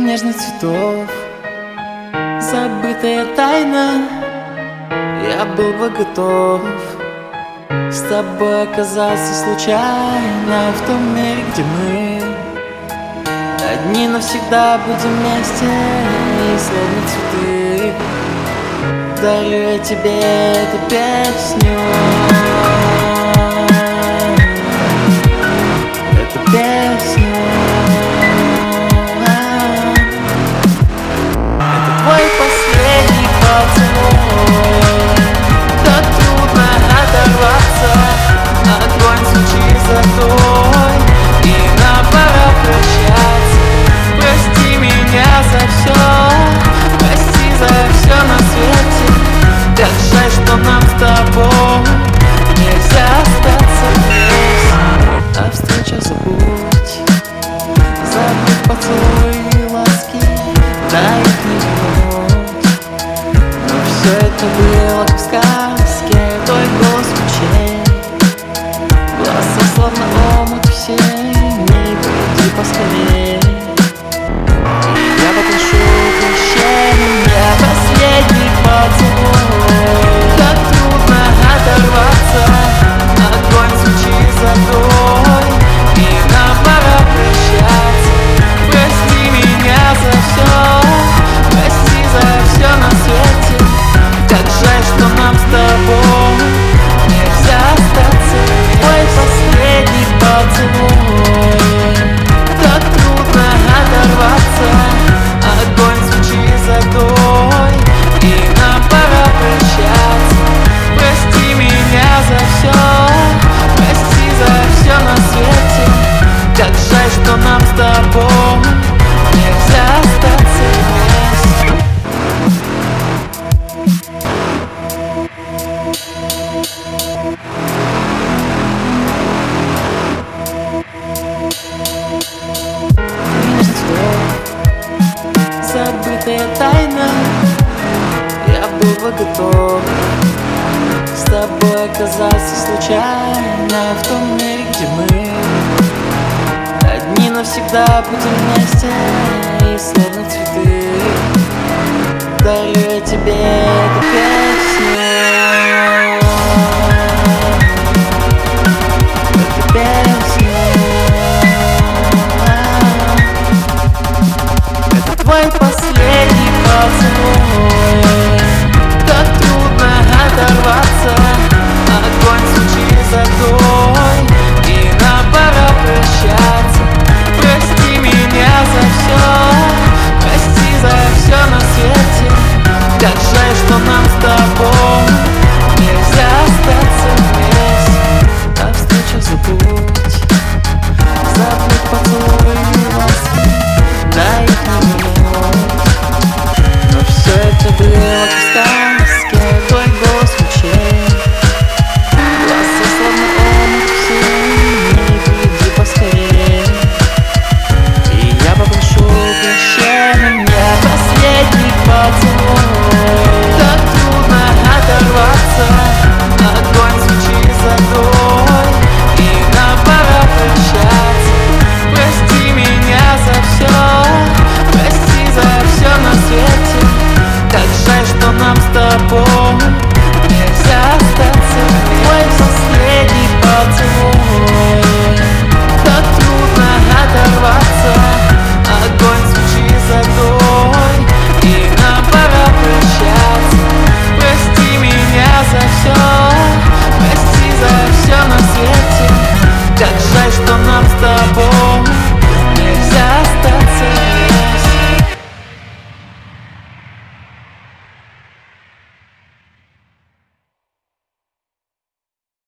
нежных цветов, забытая тайна. Я был бы готов с тобой оказаться случайно в том мире, где мы одни навсегда будем вместе, и словно цветы дарю я тебе эту песню. Эту песню. Это твой последний поцелуй, так трудно оторваться, огонь свечи задой, и нам пора прощаться. Прости меня за все, прости за все на свете. Как жаль, что нам с тобой нельзя остаться вместе. А встреча забудь, забудь поцелуй и ласки, дай их не вернуть. Но все это было как в сказке, твой голос ключей, глаза словно омут в синей, приди поскорей. И я попрошу прощения, последний поцелуй, так трудно оторваться, огонь свечи задой, и нам пора прощаться. Прости меня за все, прости за все на свете. Как жаль, что нам с тобой нельзя остаться. Мой последний поцелуй, так трудно оторваться, огонь свечи задой, и нам пора прощаться. Прости меня за все, прости за все на свете. Как жаль, что нам с тобой нельзя остаться вместе. Забытая тайна. Я был бы готов с тобой оказаться случайно в том мире, где мы одни навсегда будем вместе, и словно цветы дарю я тебе эту песню.